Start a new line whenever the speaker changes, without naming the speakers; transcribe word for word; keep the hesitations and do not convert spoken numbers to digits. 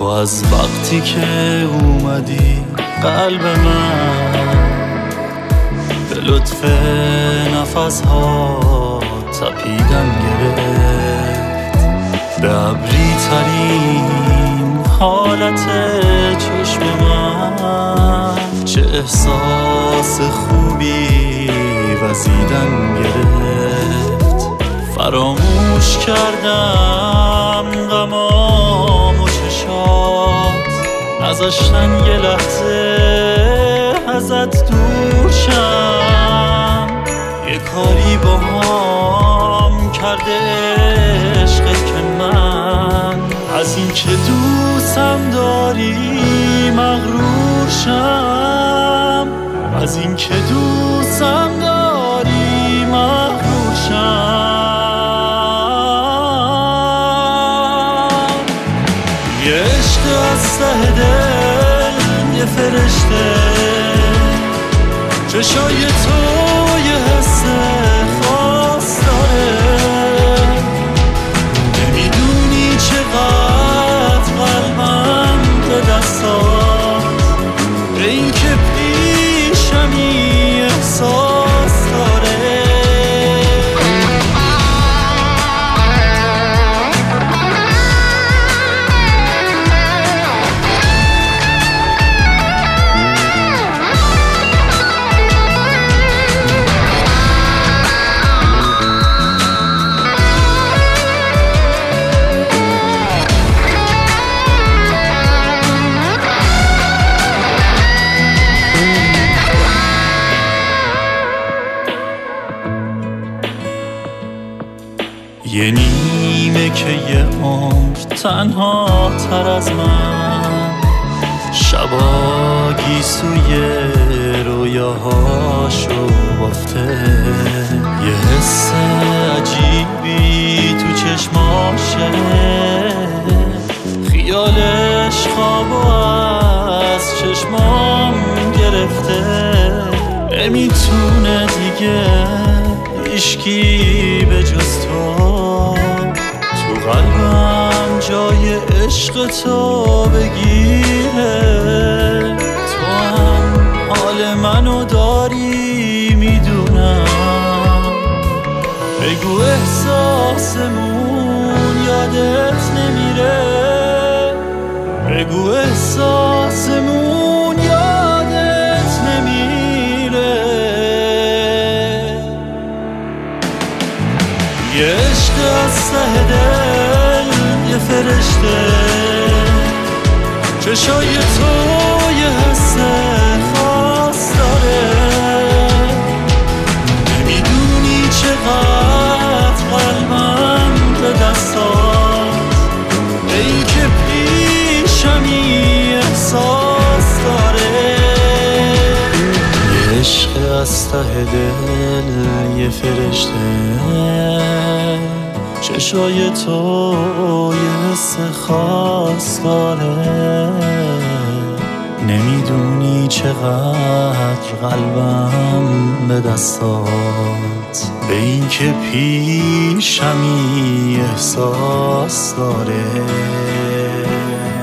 تو از وقتی که اومدی قلب من به لطف نفس‌ها تپیدن گرفت، به ابری ترین حالت چشم من چه احساس خوبی وزیدن گرفت. فراموش کردم غمام و چشات، نذاشتن یه لحظه ازت دور شم. یه کاری با هم کرده عشقت که من از این که دوستم داری مغرور شم، از این که دوستم داری مغرور شم. یه عشق از ته دل یه فرشته، چشای تو یه حس خاص داره. نمیدونی چقدر قلبم به دستات، به این که پیشمی احساس داره. یه نیمه که یه عمر تنها تر از من، شبا گیسوی رویاهاشو بافته. یه حس عجیبی تو چشماشه، خیالش خوابو از چشمام گرفته. نمیتونه دیگه هیچکی به جز تو تو قلبم جای عشق تو بگیره. تو هم حال منو داری میدونم، بگو احساسمون یادت نمیره، بگو احساسمون یادت نمیره. یه عشق از ته دل یه فرشته، چشای تو یه حس خاص داره. نمیدونی چقدر قلبم به دستات، به این که پیشمی احساس داره. یه عشق از ته دل یه فرشته، چشای تو یه حس خاص داره. نمیدونی چقدر قلبم به دستات، به این که پیشمی احساس داره.